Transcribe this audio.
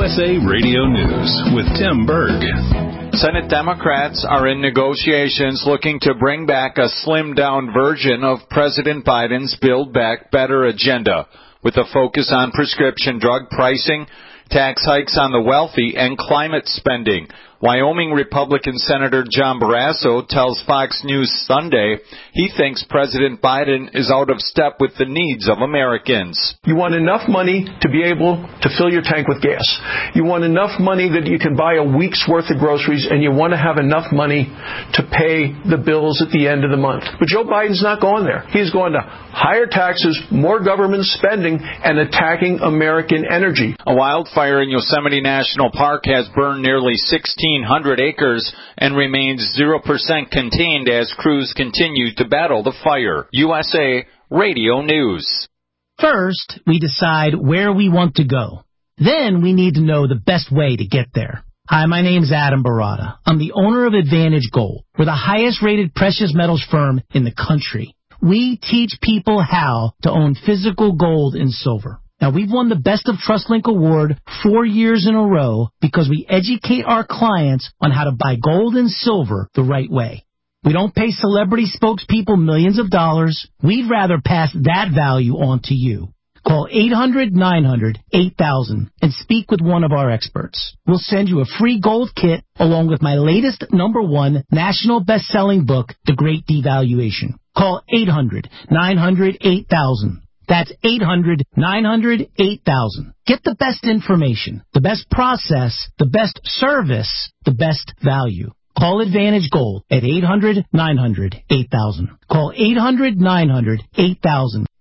USA Radio News with Tim Berg. Senate Democrats are in negotiations looking to bring back a slimmed-down version of President Biden's Build Back Better agenda, with a focus on prescription drug pricing, tax hikes on the wealthy, and climate spending. Wyoming Republican Senator John Barrasso tells Fox News Sunday he thinks President Biden is out of step with the needs of Americans. You want enough money to be able to fill your tank with gas. You want enough money that you can buy a week's worth of groceries, and you want to have enough money to pay the bills at the end of the month. But Joe Biden's not going there. He's going to higher taxes, more government spending, and attacking American energy. A wildfire in Yosemite National Park has burned nearly 1,600 acres and remains 0% contained as crews continue to battle the fire. USA Radio News. First, we decide where we want to go. Then we need to know the best way to get there. Hi, my name's Adam Barada. I'm the owner of Advantage Gold. We're the highest-rated precious metals firm in the country. We teach people how to own physical gold and silver. Now, we've won the Best of TrustLink Award 4 years in a row because we educate our clients on how to buy gold and silver the right way. We don't pay celebrity spokespeople millions of dollars. We'd rather pass that value on to you. Call 800-900-8000 and speak with one of our experts. We'll send you a free gold kit along with my latest #1 national best-selling book, The Great Devaluation. Call 800-900-8000. That's 800-900-8000. Get the best information, the best process, the best service, the best value. Call Advantage Gold at 800-900-8000. Call 800-900-8000.